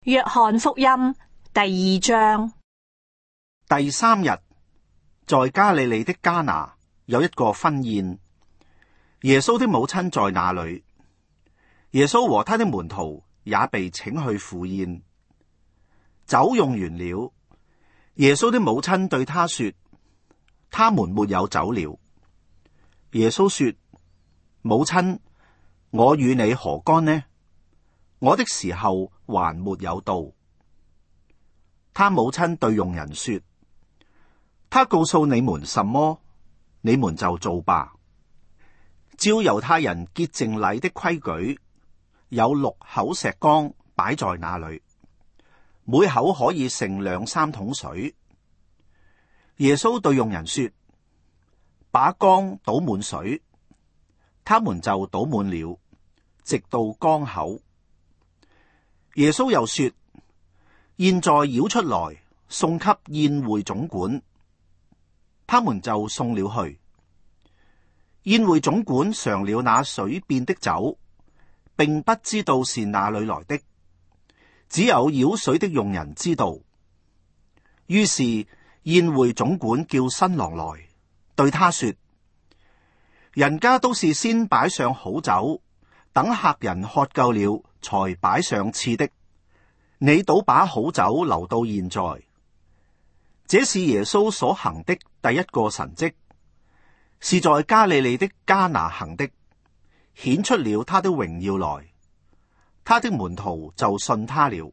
約翰福音第2章。 第3日，在加利利的迦拿有一個婚宴，耶穌的母親在那裏，耶穌和他的門徒也被請去赴宴。酒用完了，耶穌的母親對他說：他們沒有酒了。耶穌說：母親，我與你何干呢？我的時候還沒有到。他母親對用人說：他告訴你們什麼，你們就做吧。照猶太人潔淨禮的規矩，有6口石缸擺在那裏，每口可以盛2-3桶水。耶穌對用人說：把缸倒滿水，他們就倒滿了，直到缸口。耶穌又說：現在舀出來，送給宴會總管。他們就送了去。宴會總管嘗了那水變的酒，並不知道是哪裏來的，只有舀水的用人知道。於是宴會總管叫新郎來，對他說：人家都是先擺上好酒，等客人喝夠了才擺上次的，你倒把好酒留到現在。這是耶穌所行的第一個神蹟，是在加利利的迦拿行的，顯出了他的榮耀來，他的門徒就信他了。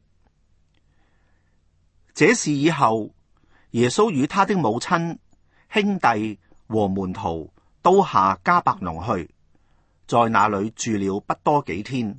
這事以後，耶穌與他的母親、兄弟和門徒都下迦百農去，在那裏住了不多幾天。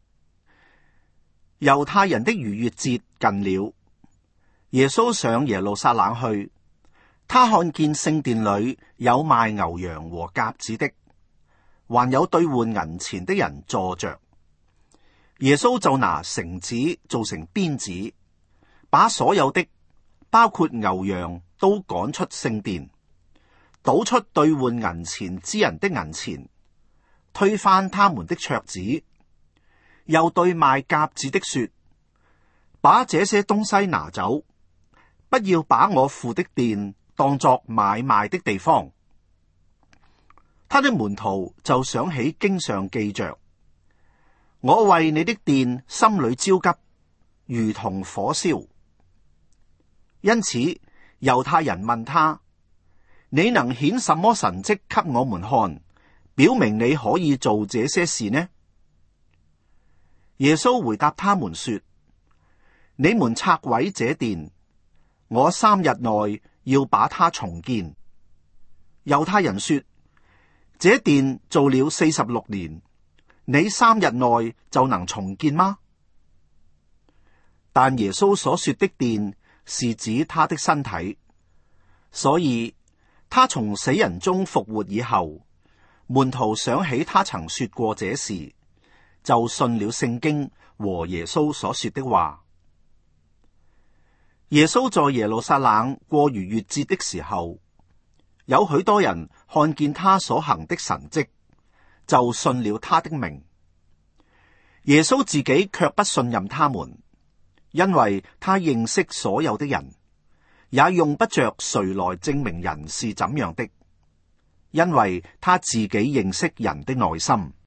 猶太人的逾越節近了，耶穌上耶路撒冷去，他看見聖殿裏有賣牛羊和鴿子的，還有兌換銀錢的人坐着。耶穌就拿繩子做成鞭子，把所有的，包括牛羊，都趕出聖殿，倒出兌換銀錢之人的銀錢，推翻他們的桌子。又對賣鴿子的說：把這些東西拿走，不要把我父的殿當作買賣的地方。他的門徒就想起經上記着：我為你的殿心裏焦急，如同火燒。因此猶太人問他：你能顯什麼神蹟給我們看，表明你可以做這些事呢？耶穌回答他們說：你們拆毀這殿，我3日內要把它重建。猶太人說：這殿做了46年，你3日內就能重建嗎？但耶穌所說的殿是指他的身體，所以他從死人中復活以後，門徒想起他曾說過這事，就信了聖經和耶穌所說的話。耶穌在耶路撒冷過逾越節的時候，有許多人看見他所行的神蹟，就信了他的名。耶穌自己卻不信任他們，因為他認識所有的人，也用不着誰來證明人是怎樣的，因為他自己認識人的內心。